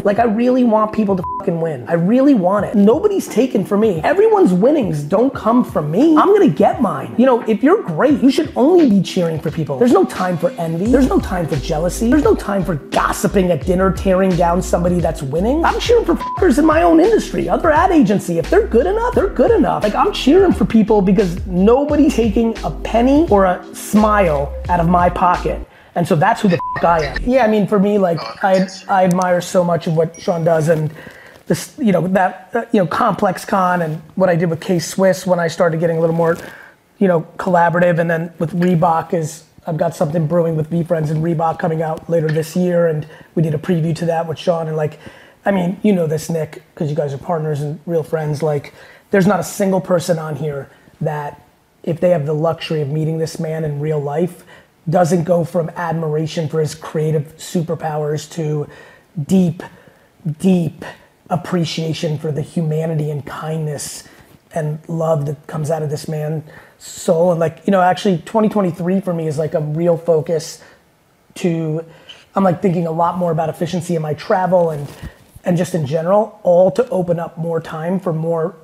Like, I really want people to fucking win. I really want it. Nobody's taken from me. Everyone's winnings don't come from me. I'm gonna get mine. You know, if you're great, you should only be cheering for people. There's no time for envy. There's no time for jealousy. There's no time for gossiping at dinner, tearing down somebody that's winning. I'm cheering for fuckers in my own industry, other ad agency. If they're good enough, they're good enough. Like, I'm cheering for people because nobody's taking a penny or a smile out of my pocket. And so that's who the fuck I am. Yeah, I mean, for me, like, I admire so much of what Sean does, and this, you know, that, Complex Con and what I did with K-Swiss when I started getting a little more, collaborative, and then with Reebok is, I've got something brewing with VeeFriends and Reebok coming out later this year, and we did a preview to that with Sean, and like, I mean, you know this, Nick, because you guys are partners and real friends, like, there's not a single person on here that, if they have the luxury of meeting this man in real life, doesn't go from admiration for his creative superpowers to deep, deep appreciation for the humanity and kindness and love that comes out of this man's soul. And like, actually 2023 for me is like a real focus to, I'm like thinking a lot more about efficiency in my travel and just in general, all to open up more time for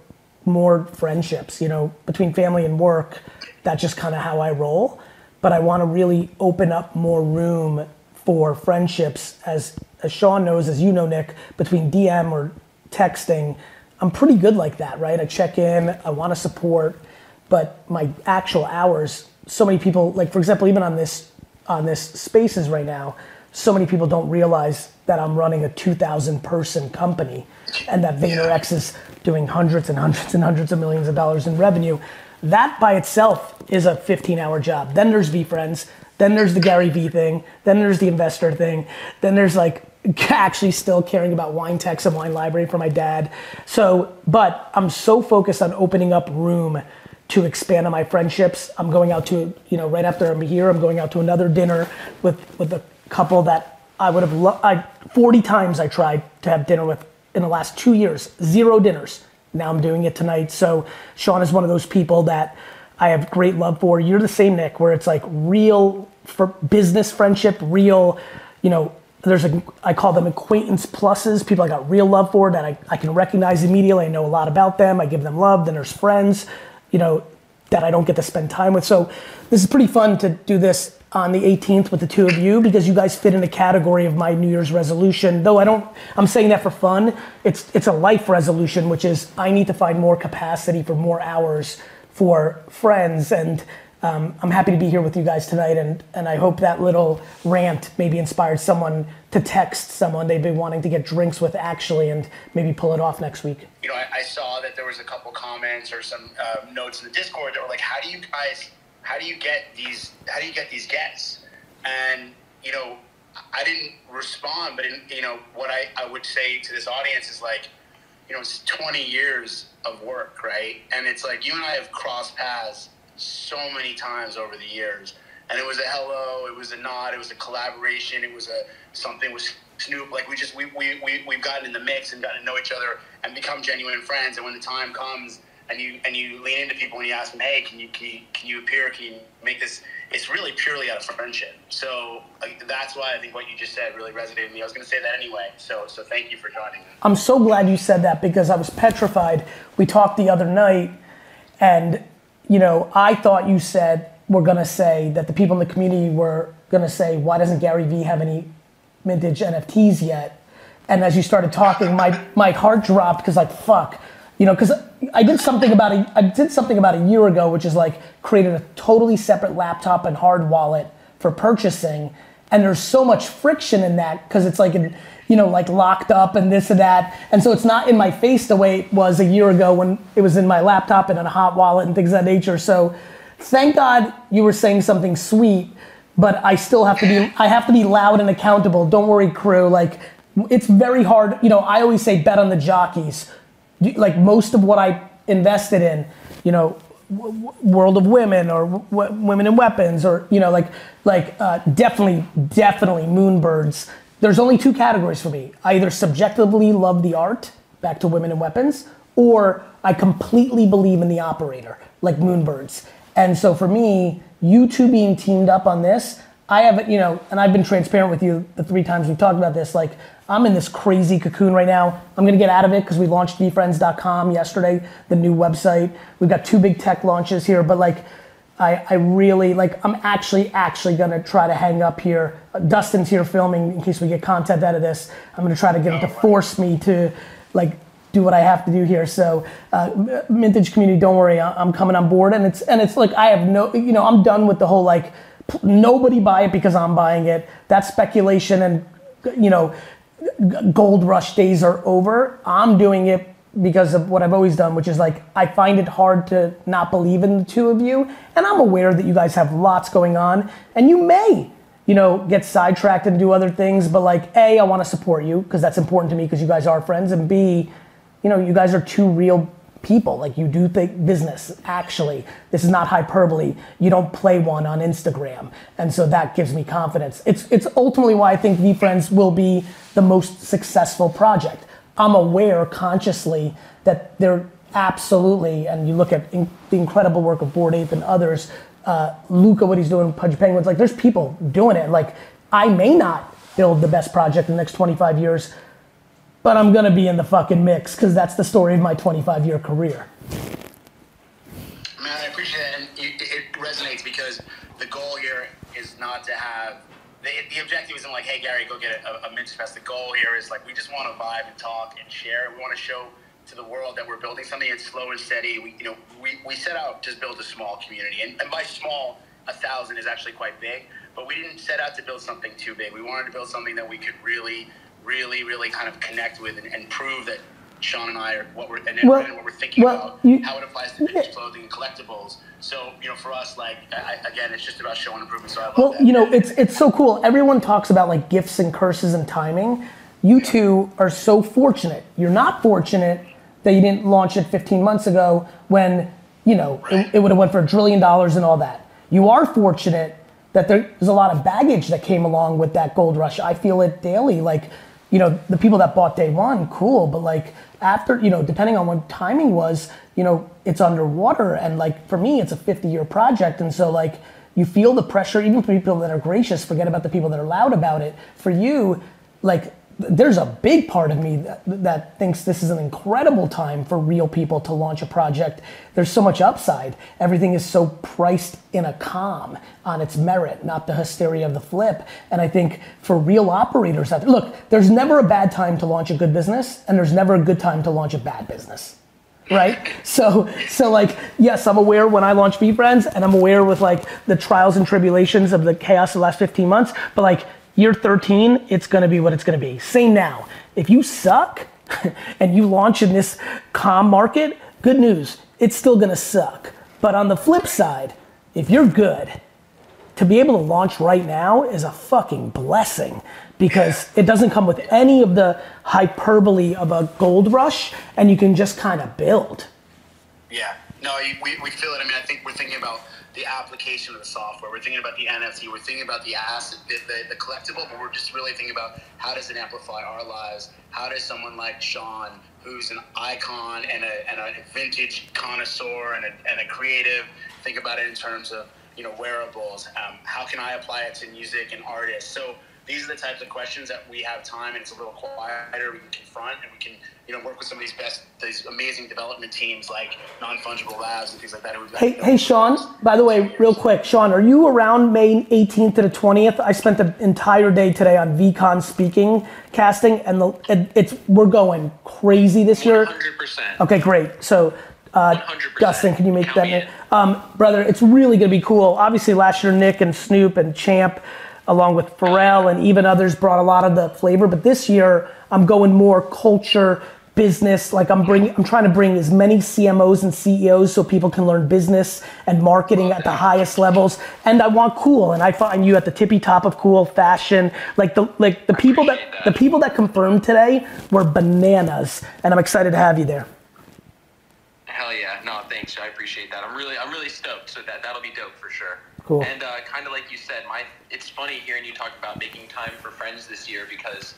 more friendships, between family and work. That's just kind of how I roll. But I want to really open up more room for friendships, as Sean knows, as you know, Nick, between DM or texting. I'm pretty good like that, right? I check in, I want to support, but my actual hours, so many people, like for example, even on this Spaces right now, so many people don't realize that I'm running a 2,000 person company and that VaynerX is doing hundreds and hundreds and hundreds of millions of dollars in revenue. That by itself is a 15-hour job. Then there's VeeFriends, then there's the Gary Vee thing, then there's the investor thing, then there's like actually still caring about wine techs and wine library for my dad. So, but I'm so focused on opening up room to expand on my friendships. I'm going out to, right after I'm here, I'm going out to another dinner with a couple that I would have 40 times I tried to have dinner with in the last 2 years, 0 dinners. Now I'm doing it tonight. So Sean is one of those people that I have great love for. You're the same, Nick, where it's like real for business friendship, real, I call them acquaintance pluses, people I got real love for that I can recognize immediately. I know a lot about them. I give them love. Then there's friends, that I don't get to spend time with. So this is pretty fun to do this on the 18th with the two of you, because you guys fit in a category of my New Year's resolution. Though I'm saying that for fun. It's a life resolution, which is I need to find more capacity for more hours for friends. And I'm happy to be here with you guys tonight. And I hope that little rant maybe inspired someone to text someone they've been wanting to get drinks with actually, and maybe pull it off next week. I saw that there was a couple comments or some notes in the Discord that were like, how do you get these guests? And I didn't respond, but what I would say to this audience is like, it's 20 years of work, right? And it's like you and I have crossed paths so many times over the years, and it was a hello, it was a nod, it was a collaboration, it was something with Snoop. Like we've gotten in the mix and gotten to know each other and become genuine friends. And when the time comes, and you lean into people and you ask them, hey, can you appear? Can you make this? It's really purely out of friendship. So that's why I think what you just said really resonated with me. I was going to say that anyway. So thank you for joining me. I'm so glad you said that, because I was petrified. We talked the other night, and I thought you said we're going to say that the people in the community were going to say, why doesn't Gary Vee have any vintage NFTs yet? And as you started talking, my heart dropped, because like fuck. Because I did something about a year ago, which is like created a totally separate laptop and hard wallet for purchasing, and there's so much friction in that because it's like like locked up and this and that, and so it's not in my face the way it was a year ago when it was in my laptop and in a hot wallet and things of that nature. So thank God you were saying something sweet, but I still have to be loud and accountable. Don't worry, crew. Like it's very hard. I always say bet on the jockeys. Like most of what I invested in, World of Women or Women in Weapons or, definitely Moonbirds. There's only 2 categories for me. I either subjectively love the art, back to Women in Weapons, or I completely believe in the operator, like Moonbirds. And so for me, you two being teamed up on this, I have, and I've been transparent with you the 3 times we've talked about this, like I'm in this crazy cocoon right now. I'm gonna get out of it because we launched VeeFriends.com yesterday, the new website. We've got 2 big tech launches here, but like, I really, like, I'm actually gonna try to hang up here. Dustin's here filming in case we get content out of this. I'm gonna try to get him to force me to, like, do what I have to do here. So, Mintage community, don't worry, I'm coming on board. And it's like, I have no, you know, I'm done with the whole, like, nobody buy it because I'm buying it. That speculation and, you know, gold rush days are over. I'm doing it because of what I've always done, which is like, I find it hard to not believe in the two of you. And I'm aware that you guys have lots going on and you may, you know, get sidetracked and do other things, but like, A, I want to support you because that's important to me because you guys are friends, and B, you know, you guys are 2 real people. Like, you do think business, actually. This is not hyperbole. You don't play one on Instagram. And so that gives me confidence. It's ultimately why I think VeeFriends will be the most successful project. I'm aware consciously that they're absolutely, and you look at the incredible work of Bored Ape and others, Luca, what he's doing, Pudgy Penguins, like, there's people doing it. Like, I may not build the best project in the next 25 years, but I'm gonna be in the fucking mix because that's the story of my 25-year career. Man, I appreciate it, and it resonates because the goal here is not to have, the objective isn't like, hey Gary, go get a Mintage Fest. The goal here is like, we just want to vibe and talk and share. We want to show to the world that we're building something that's slow and steady. We set out to build a small community, and by small, 1,000 is actually quite big, but we didn't set out to build something too big. We wanted to build something that we could really kind of connect with and prove that Sean and I are what we're thinking about, how it applies to vintage clothing and collectibles. So, you know, for us, like, again, it's just about showing improvement. So I love that. You know, it's so cool. Everyone talks about like gifts and curses and timing. You two are so fortunate. You're not fortunate that you didn't launch it 15 months ago when, you know, it would have went for $1 trillion and all that. You are fortunate that there's a lot of baggage that came along with that gold rush. I feel it daily. Like, you know, the people that bought day one, cool, but like after, you know, depending on what timing was, you know, it's underwater. And like, for me, it's a 50-year project. And so like, you feel the pressure, even for people that are gracious, forget about the people that are loud about it. For you, like, there's a big part of me that thinks this is an incredible time for real people to launch a project. There's so much upside. Everything is so priced in a calm on its merit, not the hysteria of the flip. And I think for real operators out there, look, there's never a bad time to launch a good business, and there's never a good time to launch a bad business. Right? So like, yes, I'm aware when I launch VeeFriends, and I'm aware with like the trials and tribulations of the chaos of the last 15 months, but like, year 13, it's gonna be what it's gonna be. Same now. If you suck and you launch in this calm market, good news, it's still gonna suck. But on the flip side, if you're good, to be able to launch right now is a fucking blessing because it doesn't come with any of the hyperbole of a gold rush, and you can just kind of build. Yeah, no, we feel it. I mean, I think we're thinking about the application of the software. We're thinking about the NFT. We're thinking about the asset, the collectible, but we're just really thinking about how does it amplify our lives? How does someone like Sean, who's an icon and a vintage connoisseur and a creative, think about it in terms of, you know, wearables? How can I apply it to music and artists? So these are the types of questions that we have time and it's a little quieter, we can confront, and we can, you know, work with some of these amazing development teams like Non-Fungible Labs and things like that. Hey Sean, by the way, real quick, Sean, are you around May 18th to the 20th? I spent the entire day today on VCon speaking, casting, and we're going crazy this year. 100%. Okay, great. So, 100%. Dustin, can you make that? Brother, it's really gonna be cool. Obviously last year, Nick and Snoop and Champ, along with Pharrell and even others, brought a lot of the flavor. But this year, I'm going more culture, business. Like I'm trying to bring as many CMOs and CEOs so people can learn business and marketing at the highest levels. And I want cool, and I find you at the tippy top of cool fashion. Like the people that confirmed today were bananas, and I'm excited to have you there. Hell yeah, no, thanks. I appreciate that. I'm really stoked. So that'll be dope for sure. Cool. And kind of like you said, it's funny hearing you talk about making time for friends this year, because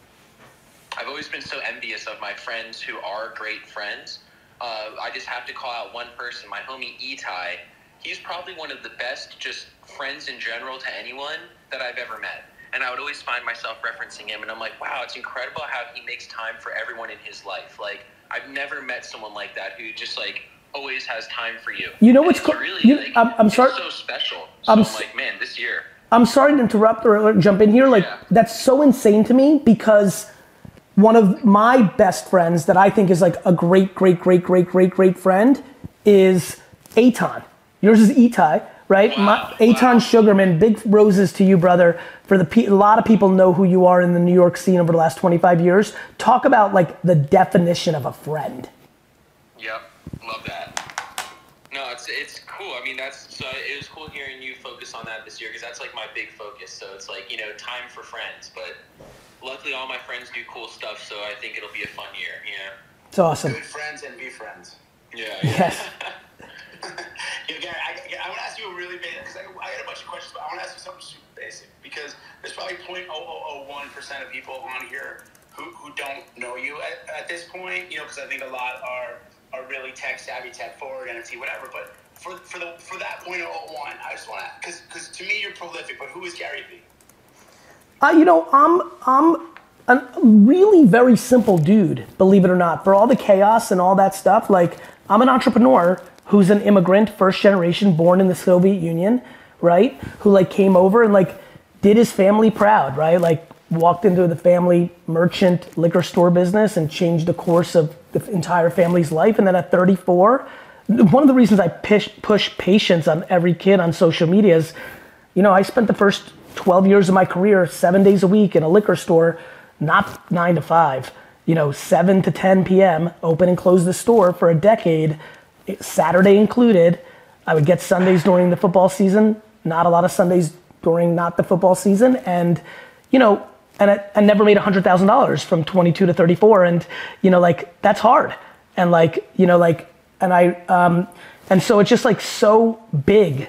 I've always been so envious of my friends who are great friends. I just have to call out one person, my homie Itai. He's probably one of the best just friends in general to anyone that I've ever met. and I would always find myself referencing him, and I'm like, wow, it's incredible how he makes time for everyone in his life. Like, I've never met someone like that who just like always has time for you. You know what's cool? Really, I'm sorry. It's so special. So I'm like, man, this year. I'm sorry to interrupt or jump in here. Like, that's so insane to me because one of my best friends that I think is like a great friend is Eitan. Yours is Itai, right? Wow. Eitan Sugarman, big roses to you, brother. A lot of people know who you are in the New York scene over the last 25 years. Talk about like the definition of a friend. Yep, love that. No, it's cool. I mean, it was cool hearing you focus on that this year because that's like my big focus. So it's like, time for friends. But luckily, all my friends do cool stuff, so I think it'll be a fun year. It's awesome. Good friends and be friends. Yeah. Yes. Gary, I want to ask you a really basic, because I got a bunch of questions, but I want to ask you something super basic, because there's probably 0.0001% of people on here who don't know you at this point, because I think a lot are really tech savvy, tech forward, NFT, whatever. But for that 0.001, I just want to, because to me you're prolific, but who is Gary Vee? I'm a really very simple dude, believe it or not. For all the chaos and all that stuff, like I'm an entrepreneur who's an immigrant, first generation, born in the Soviet Union, right? Who like came over and like did his family proud, right? Like walked into the family merchant liquor store business and changed the course of the entire family's life. And then at 34, one of the reasons I push patience on every kid on social media is, I spent the first 12 years of my career 7 days a week in a liquor store, not 9 to 5, 7 to 10 p.m., open and close the store for a decade, Saturday included. I would get Sundays during the football season, not a lot of Sundays during not the football season, and I never made $100,000 from 22 to 34, and that's hard, and and so it's just like so big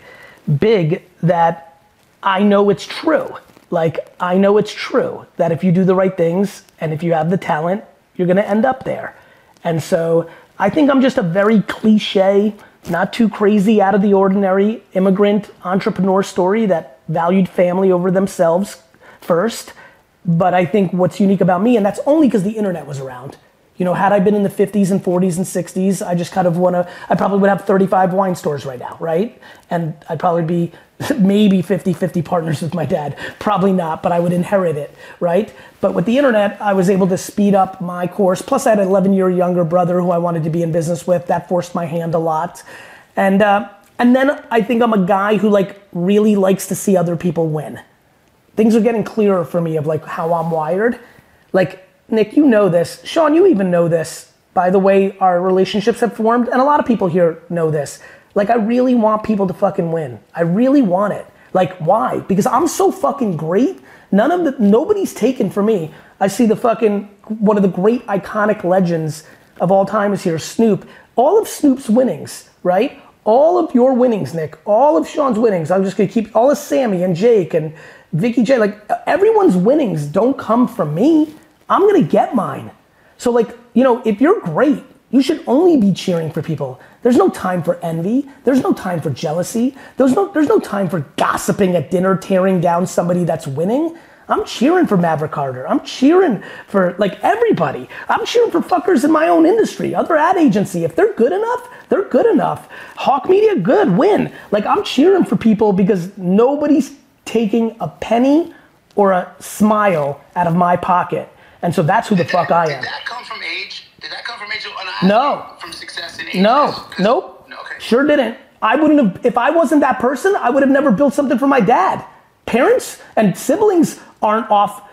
that I know it's true. Like I know it's true that if you do the right things and if you have the talent, you're gonna end up there. And so I think I'm just a very cliche, not too crazy, out of the ordinary immigrant entrepreneur story that valued family over themselves first. But I think what's unique about me, and that's only because the internet was around. Had I been in the 50s and 40s and 60s, I just kind of I probably would have 35 wine stores right now, right? And I'd probably be maybe 50-50 partners with my dad. Probably not, but I would inherit it, right? But with the internet, I was able to speed up my course. Plus I had an 11-year younger brother who I wanted to be in business with. That forced my hand a lot. And then I think I'm a guy who like really likes to see other people win. Things are getting clearer for me of like how I'm wired. Like, Nick, you know this. Sean, you even know this by the way our relationships have formed. And a lot of people here know this. Like, I really want people to fucking win. I really want it. Like, why? Because I'm so fucking great. Nobody's taken from me. I see one of the great iconic legends of all time is here, Snoop. All of Snoop's winnings, right? All of your winnings, Nick. All of Sean's winnings. I'm just gonna keep all of Sammy and Jake and Vicky J. Like, everyone's winnings don't come from me. I'm gonna get mine. So like, if you're great, you should only be cheering for people. There's no time for envy. There's no time for jealousy. There's no time for gossiping at dinner, tearing down somebody that's winning. I'm cheering for Maverick Carter. I'm cheering for like everybody. I'm cheering for fuckers in my own industry, other ad agency. If they're good enough, they're good enough. Hawk Media, good, win. Like I'm cheering for people because nobody's taking a penny or a smile out of my pocket. And so that's who the fuck I am. Did that come from age? Did that come from age? No. From success in age? Nope. No, okay. Sure didn't. I wouldn't have, if I wasn't that person, I would have never built something for my dad. Parents and siblings aren't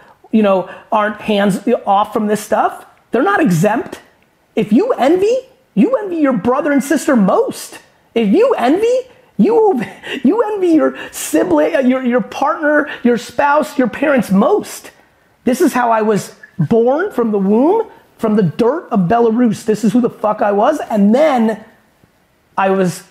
aren't hands off from this stuff. They're not exempt. If you envy your brother and sister most. If you envy, you envy your sibling, your partner, your spouse, your parents most. This is how I was born from the womb, from the dirt of Belarus. This is who the fuck I was. And then I was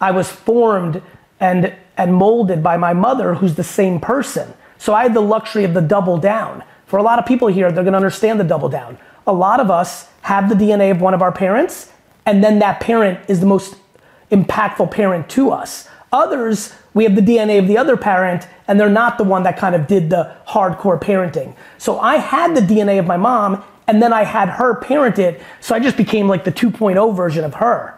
formed and molded by my mother, who's the same person. So I had the luxury of the double down. For a lot of people here, they're gonna understand the double down. A lot of us have the DNA of one of our parents, and then that parent is the most impactful parent to us. Others, we have the DNA of the other parent, and they're not the one that kind of did the hardcore parenting. So I had the DNA of my mom, and then I had her parent it, so I just became like the 2.0 version of her.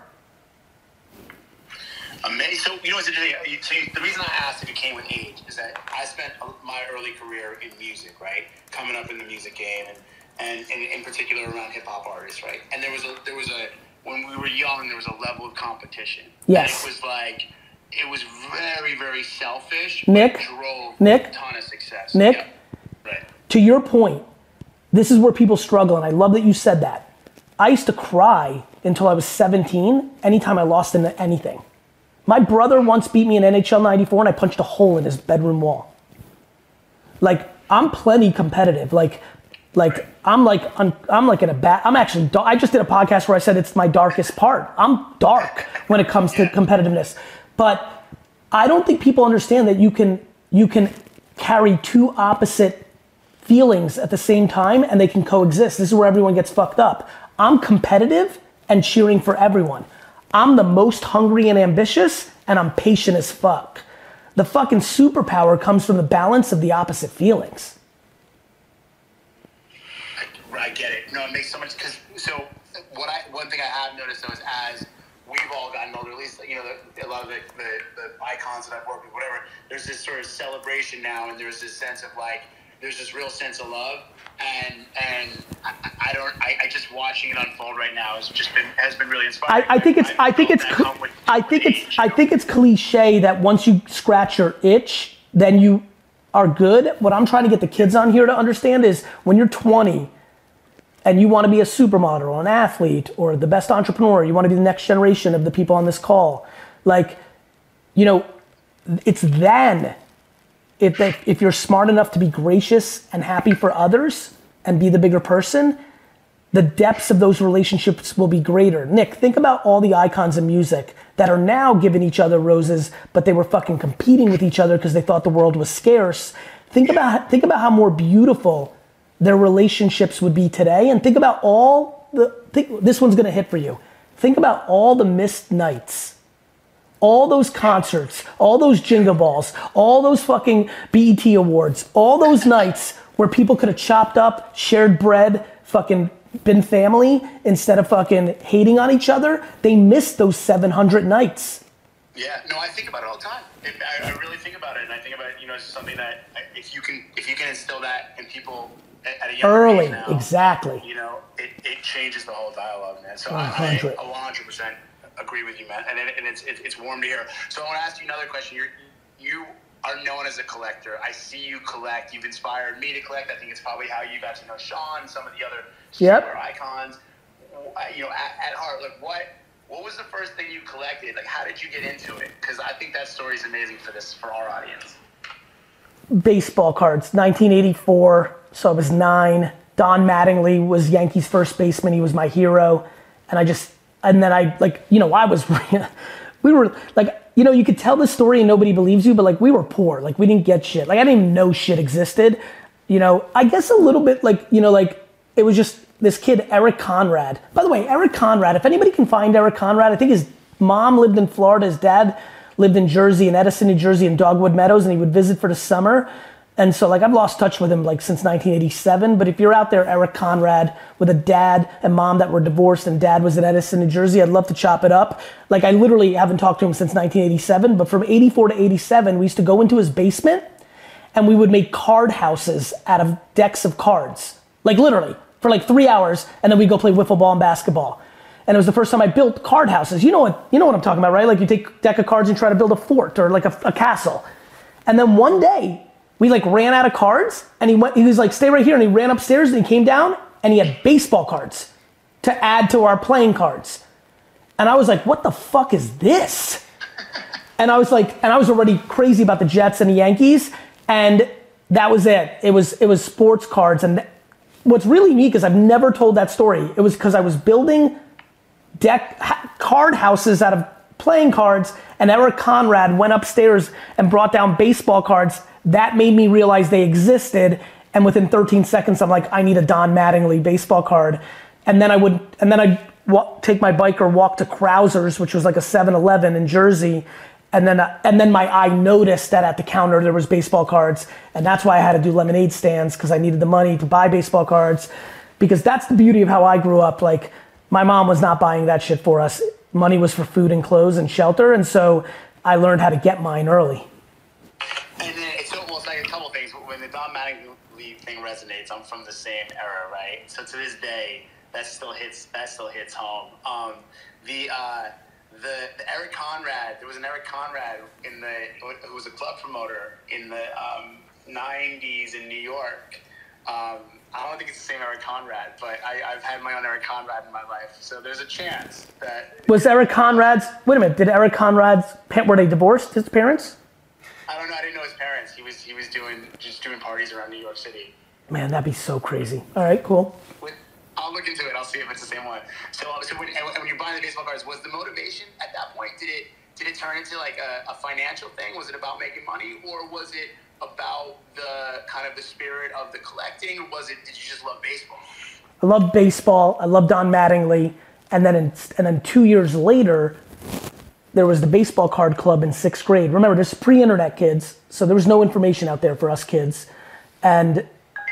Amazing. So, you know what's interesting? So the reason I asked if it came with age is that I spent my early career in music, right? Coming up in the music game, and in particular around hip hop artists, right? And there was a when we were young, there was a level of competition. Yes. And it was very, very selfish. Nick, drove Nick, a ton of success. Nick, yeah. Right. To your point, this is where people struggle, and I love that you said that. I used to cry until I was 17 anytime I lost into anything. My brother once beat me in NHL 94 and I punched a hole in his bedroom wall. Like, I'm plenty competitive. I'm actually, I just did a podcast where I said it's my darkest part. I'm dark when it comes to competitiveness. But I don't think people understand that you can carry two opposite feelings at the same time and they can coexist. This is where everyone gets fucked up. I'm competitive and cheering for everyone. I'm the most hungry and ambitious, and I'm patient as fuck. The fucking superpower comes from the balance of the opposite feelings. I get it. No, it makes so much, because one thing I have noticed though is as we've all gotten older, at least, you know, a lot of the icons that I've worked with, whatever, there's this sort of celebration now, and there's this sense of like, there's this real sense of love, and I just watching it unfold right now has been really inspiring. I think it's cliche that once you scratch your itch, then you are good. What I'm trying to get the kids on here to understand is when you're 20 and you want to be a supermodel or an athlete or the best entrepreneur, you want to be the next generation of the people on this call, like, you know, it's then. If you're smart enough to be gracious and happy for others and be the bigger person, the depths of those relationships will be greater. Nick, think about all the icons of music that are now giving each other roses, but they were fucking competing with each other because they thought the world was scarce. Think about how more beautiful their relationships would be today, and think about this one's gonna hit for you. Think about all the missed nights. All those concerts, all those Jingle Balls, all those fucking BET Awards, all those nights where people could have chopped up, shared bread, fucking been family instead of fucking hating on each other. They missed those 700 nights. Yeah, no, I think about it all the time. I really think about it, and I think about it, you know, it's something that if you can instill that in people at a young age now, exactly. You know, it changes the whole dialogue, man. So 100. I 100% agree with you, man, and it's warm to hear. So I want to ask you another question. You are known as a collector. I see you collect. You've inspired me to collect. I think it's probably how you got to know Sean, some of the other super icons. You know, at heart, like what was the first thing you collected? Like, how did you get into it? Because I think that story is amazing for our audience. Baseball cards, 1984. So I was 9. Don Mattingly was Yankees first baseman. He was my hero, and then I, like, you know, we were like, you know, you could tell the story and nobody believes you, but like we were poor, like we didn't get shit. Like I didn't even know shit existed. You know, I guess a little bit like, you know, like it was just this kid, Eric Conrad. By the way, Eric Conrad, if anybody can find Eric Conrad, I think his mom lived in Florida, his dad lived in Jersey, in Edison, New Jersey, in Dogwood Meadows, and he would visit for the summer. And so like I've lost touch with him like since 1987, but if you're out there, Eric Conrad, with a dad and mom that were divorced and dad was in Edison, New Jersey, I'd love to chop it up. Like I literally haven't talked to him since 1987, but from 84 to 87, we used to go into his basement and we would make card houses out of decks of cards. Like literally, for like 3 hours, and then we'd go play wiffle ball and basketball. And it was the first time I built card houses. You know what I'm talking about, right? Like you take a deck of cards and try to build a fort or like a castle. And then one day, we like ran out of cards and he was like, stay right here. And he ran upstairs and he came down and he had baseball cards to add to our playing cards. And I was like, what the fuck is this? And I was already crazy about the Jets and the Yankees. And that was it. It was sports cards. And what's really neat is I've never told that story. It was because I was building card houses out of playing cards, and Eric Conrad went upstairs and brought down baseball cards. That made me realize they existed, and within 13 seconds, I'm like, I need a Don Mattingly baseball card. And then I'd take my bike or walk to Krauser's, which was like a 7-Eleven in Jersey, And then my eye noticed that at the counter there was baseball cards, and that's why I had to do lemonade stands, because I needed the money to buy baseball cards, because that's the beauty of how I grew up. Like, my mom was not buying that shit for us. Money was for food and clothes and shelter, and so I learned how to get mine early. And then it's almost like a couple things. When the Don Mattingly thing resonates, I'm from the same era, right? So to this day, that still hits home. The Eric Conrad, there was an Eric Conrad who was a club promoter in the 90s in New York. I don't think it's the same Eric Conrad, but I've had my own Eric Conrad in my life, so there's a chance that... Was Eric Conrad's, wait a minute, did Eric Conrad's, were they divorced, his parents? I don't know, I didn't know his parents. He was doing parties around New York City. Man, that'd be so crazy. All right, cool. I'll look into it. I'll see if it's the same one. So when you're buying the baseball cards, was the motivation at that point? Did it turn into like a financial thing? Was it about making money, or was it about the kind of the spirit of the collecting, or did you just love baseball? I love baseball. I love Don Mattingly, and then 2 years later, there was the baseball card club in 6th grade. Remember, this is pre-internet, kids, so there was no information out there for us kids, and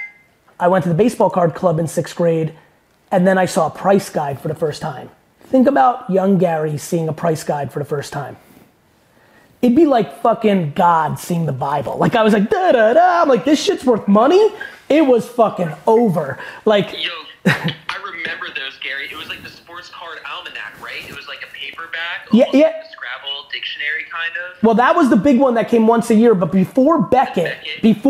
I went to the baseball card club in 6th grade. And then I saw a price guide for the first time. Think about young Gary seeing a price guide for the first time. It'd be like fucking God seeing the Bible. Like, I was like, da-da-da. I'm like, this shit's worth money? It was fucking over. Like... Yo, I remember those, Gary. It was like the sports card almanac, right? It was like a paperback. Yeah. Like a Scrabble dictionary, kind of. Well, that was the big one that came once a year. But before Beckett,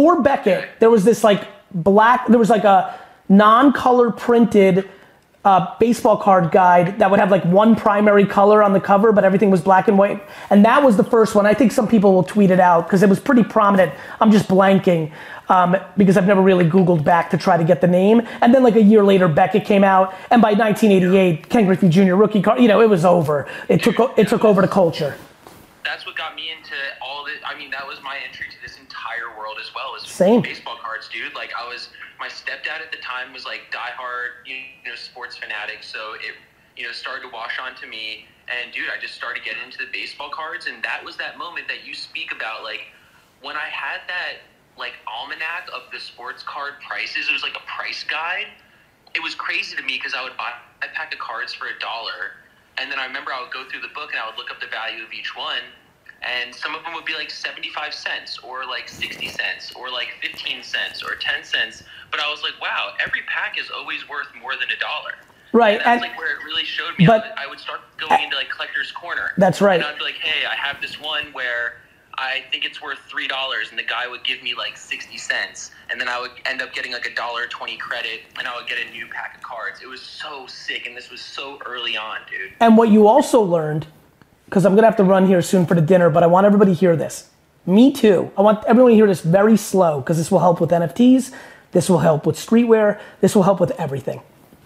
there was this like there was like a non-color printed baseball card guide that would have like one primary color on the cover, but everything was black and white. And that was the first one. I think some people will tweet it out because it was pretty prominent. I'm just blanking because I've never really Googled back to try to get the name. And then like a year later, Beckett came out, and by 1988, Ken Griffey Jr. rookie card, it was over. It took over the culture. That's what got me into all of it. I mean, that was my entry to this entire world as well. Same. Baseball cards, dude. Like, my stepdad at the time was like diehard, sports fanatic. So it, started to wash onto me. And dude, I just started getting into the baseball cards. And that was that moment that you speak about. Like, when I had that like almanac of the sports card prices, it was like a price guide. It was crazy to me because I would buy a pack of cards for $1. And then I remember I would go through the book and I would look up the value of each one. And some of them would be like 75 cents or like 60 cents or like 15 cents or 10 cents. But I was like, wow, every pack is always worth more than $1. Right. And that's like where it really showed me. But I would start going into like collector's corner. That's right. And I'd be like, hey, I have this one where I think it's worth $3, and the guy would give me like 60 cents. And then I would end up getting like $1.20 credit, and I would get a new pack of cards. It was so sick, and this was so early on, dude. And what you also learned, because I'm gonna have to run here soon for the dinner, but I want everybody to hear this. Me too. I want everyone to hear this very slow, because this will help with NFTs, this will help with streetwear, this will help with everything.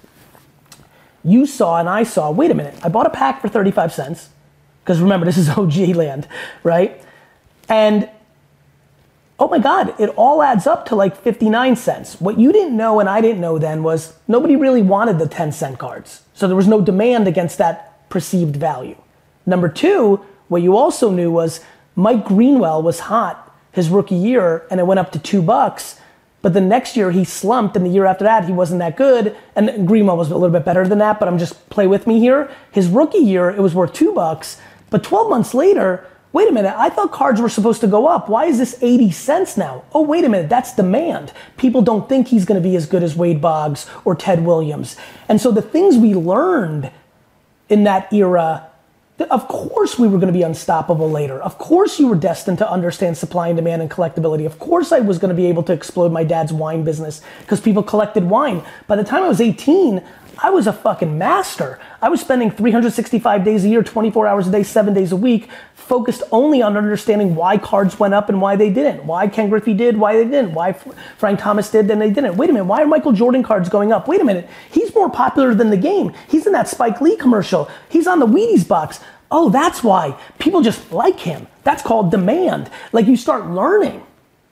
You saw and I saw, wait a minute, I bought a pack for 35 cents, because remember, this is OG land, right? And oh my God, it all adds up to like 59 cents. What you didn't know and I didn't know then was nobody really wanted the 10-cent cards. So there was no demand against that perceived value. Number two, what you also knew was Mike Greenwell was hot his rookie year and it went up to $2. But the next year he slumped, and the year after that he wasn't that good. And Greenwell was a little bit better than that, but I'm just play with me here. His rookie year, it was worth $2. But 12 months later, wait a minute, I thought cards were supposed to go up. Why is this 80 cents now? Oh, wait a minute, that's demand. People don't think he's gonna be as good as Wade Boggs or Ted Williams. And so the things we learned in that era, of course we were gonna be unstoppable later. Of course you were destined to understand supply and demand and collectability. Of course I was gonna be able to explode my dad's wine business because people collected wine. By the time I was 18, I was a fucking master. I was spending 365 days a year, 24 hours a day, 7 days a week, focused only on understanding why cards went up and why they didn't. Why Ken Griffey did, why they didn't. Why Frank Thomas did, and they didn't. Wait a minute, why are Michael Jordan cards going up? Wait a minute, he's more popular than the game. He's in that Spike Lee commercial. He's on the Wheaties box. Oh, that's why. People just like him. That's called demand. Like, you start learning.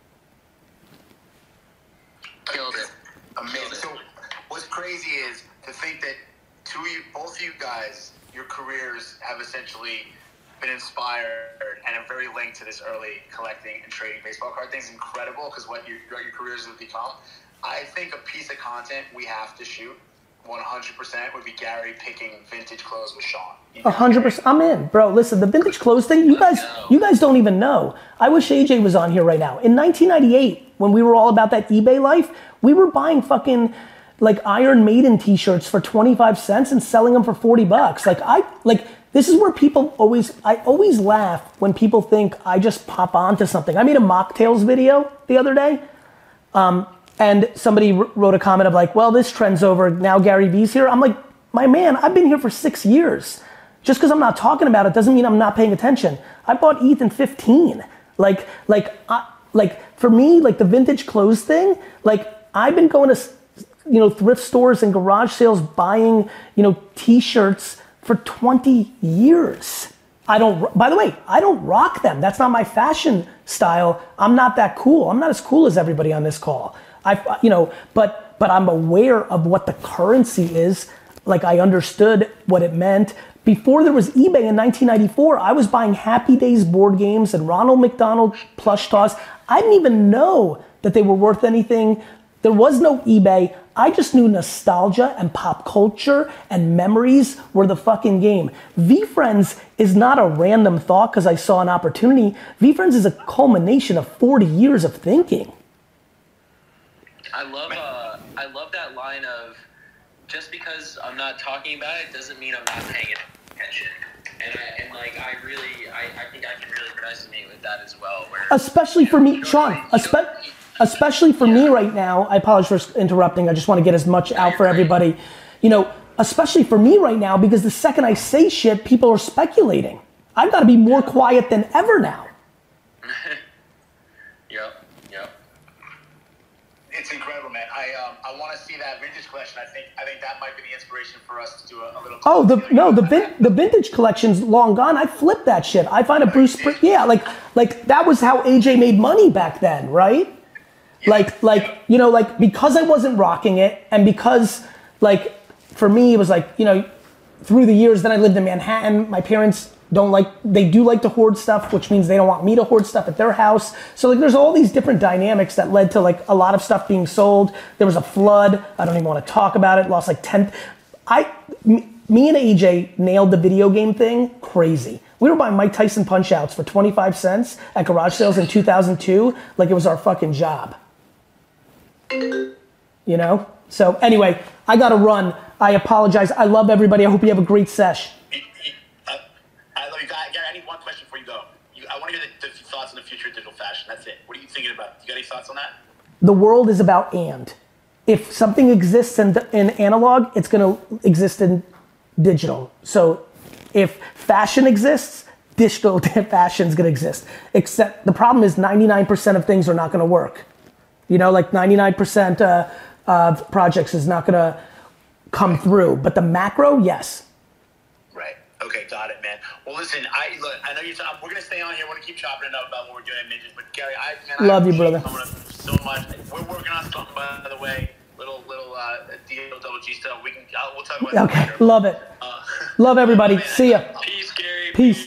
Killed it. Amazing. So what's crazy is to think that both of you guys, your careers have essentially been inspired and am very linked to this early collecting and trading baseball card thing. Is incredible because what your careers have become. I think a piece of content we have to shoot 100% would be Gary picking vintage clothes with Sean. 100%. I'm in, bro. Listen, the vintage clothes thing, you guys don't even know. I wish AJ was on here right now. In 1998, when we were all about that eBay life, we were buying fucking like Iron Maiden t-shirts for 25 cents and selling them for 40 bucks. This is where I always laugh when people think I just pop onto something. I made a mocktails video the other day. And somebody wrote a comment of like, well, this trend's over, now Gary Vee's here. I'm like, my man, I've been here for 6 years. Just because I'm not talking about it doesn't mean I'm not paying attention. I bought ETH in 15. For me, like the vintage clothes thing, like I've been going to, thrift stores and garage sales buying, t-shirts for 20 years. By the way, I don't rock them. That's not my fashion style. I'm not that cool. I'm not as cool as everybody on this call. But I'm aware of what the currency is. Like I understood what it meant. Before there was eBay in 1994, I was buying Happy Days board games and Ronald McDonald plush toys. I didn't even know that they were worth anything. There was no eBay. I just knew nostalgia and pop culture and memories were the fucking game. VeeFriends is not a random thought because I saw an opportunity. VeeFriends is a culmination of 40 years of thinking. I love that line of, just because I'm not talking about it doesn't mean I'm not paying attention. And I think I can really resonate with that as well. Especially for me, Sean, especially for me right now, I apologize for interrupting. I just want to get as much out for everybody. Especially for me right now, because the second I say shit, people are speculating. I've got to be more quiet than ever now. Yep. It's incredible, man. I want to see that vintage collection. I think that might be the inspiration for us to do a little. Oh, the vintage collection's long gone. I flipped that shit. I find a Bruce Springsteen. Yeah, like that was how AJ made money back then, right? Yeah. Because I wasn't rocking it, and because for me it was through the years. Then I lived in Manhattan. My parents they do like to hoard stuff, which means they don't want me to hoard stuff at their house. So there's all these different dynamics that led to a lot of stuff being sold. There was a flood. I don't even want to talk about it. Lost 10. Me and AJ nailed the video game thing crazy. We were buying Mike Tyson punch outs for 25 cents at garage sales in 2002 like it was our fucking job. So anyway, I gotta run. I apologize. I love everybody. I hope you have a great sesh. Gary, I need one question before you go. I want to hear the thoughts on the future of digital fashion. That's it. What are you thinking about? You got any thoughts on that? The world is about and. If something exists in analog, it's going to exist in digital. So if fashion exists, digital fashion is going to exist. Except the problem is 99% of things are not going to work. 99% of projects is not going to come through. But the macro, yes. Right. Okay, got it, man. Well, listen, I know we're gonna stay on here. We're gonna keep chopping it up about what we're doing at Midgets. But Gary, I love you, brother. Coming up so much. We're working on something, by the way. Little DOG stuff. We'll talk about that later. Love it. Love everybody. See ya. Peace, Gary. Peace.